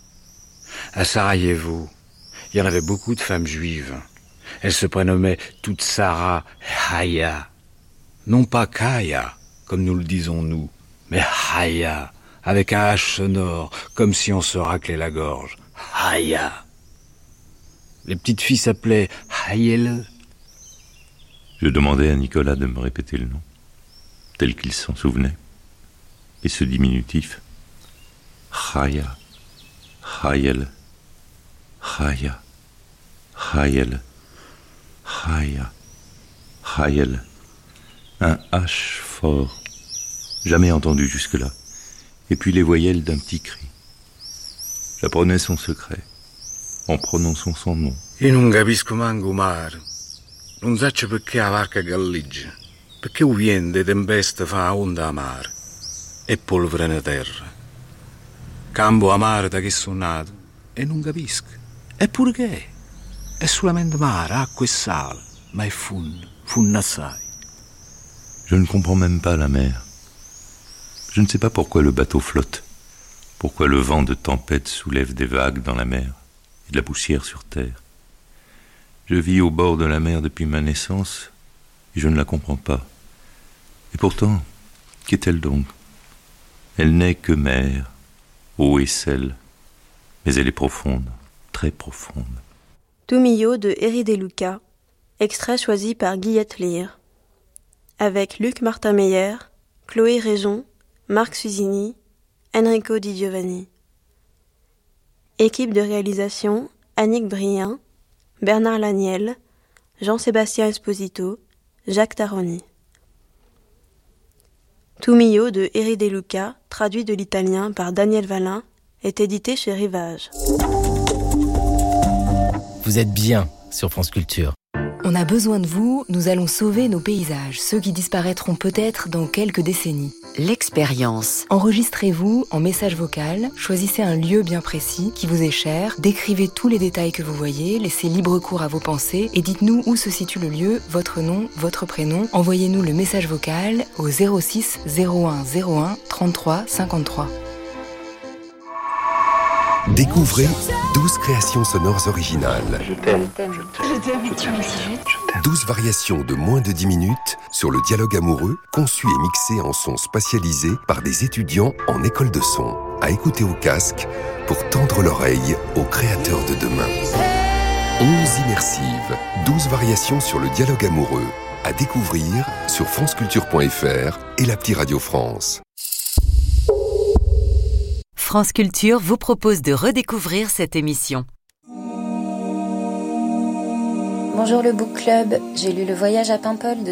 À Sarajevo, il y en avait beaucoup de femmes juives. Elles se prénommaient toutes Sarah et Haya. Non pas Kaya, comme nous le disons nous, mais Haya, avec un H sonore, comme si on se raclait la gorge. Haya. Les petites filles s'appelaient Hayel. Je demandais à Nicolas de me répéter le nom, tel qu'il s'en souvenait. Et ce diminutif, Chaya, Chayel, Chaya, Chayel, Chaya, Chayel. Un H fort, jamais entendu jusque-là. Et puis les voyelles d'un petit cri. J'apprenais son secret, en prononçant son nom. Io non capisco manco mare. Non saccio perché la barca galleggia. Perché il vento e tempesta fa onda a mare. E polvere na terra. Campo a mare da che sono nato. E non capisco. Eppure che è? È solamente mare, acqua e sale. Ma è funno assai. Je ne comprends même pas la mer. Je ne sais pas pourquoi le bateau flotte. Pourquoi le vent de tempête soulève des vagues dans la mer et de la poussière sur terre. Je vis au bord de la mer depuis ma naissance et je ne la comprends pas. Et pourtant, qu'est-elle donc? Elle n'est que mer, eau et sel, mais elle est profonde, très profonde. Tumillo de Eri De Luca, extrait choisi par Guillette Lire, avec Luc Martin-Meyer, Chloé Réjon, Marc Susini, Enrico Di Giovanni. Équipe de réalisation, Annick Brien, Bernard Laniel, Jean-Sébastien Esposito, Jacques Taroni. Tumillo de Eri De Luca, traduit de l'italien par Daniel Valin, est édité chez Rivage. Vous êtes bien sur France Culture. On a besoin de vous, nous allons sauver nos paysages, ceux qui disparaîtront peut-être dans quelques décennies. L'expérience. Enregistrez-vous en message vocal, choisissez un lieu bien précis qui vous est cher, décrivez tous les détails que vous voyez, laissez libre cours à vos pensées et dites-nous où se situe le lieu, votre nom, votre prénom. Envoyez-nous le message vocal au 06 01 01 33 53. Découvrez 12 créations sonores originales. Je t'aime. 12 variations de moins de 10 minutes sur le dialogue amoureux, conçu et mixé en son spatialisé par des étudiants en école de son. À écouter au casque pour tendre l'oreille aux créateurs de demain. 11 immersives, 12 variations sur le dialogue amoureux. À découvrir sur franceculture.fr et l'appli Radio France. France Culture vous propose de redécouvrir cette émission. Bonjour le Book Club, j'ai lu Le Voyage à Paimpol de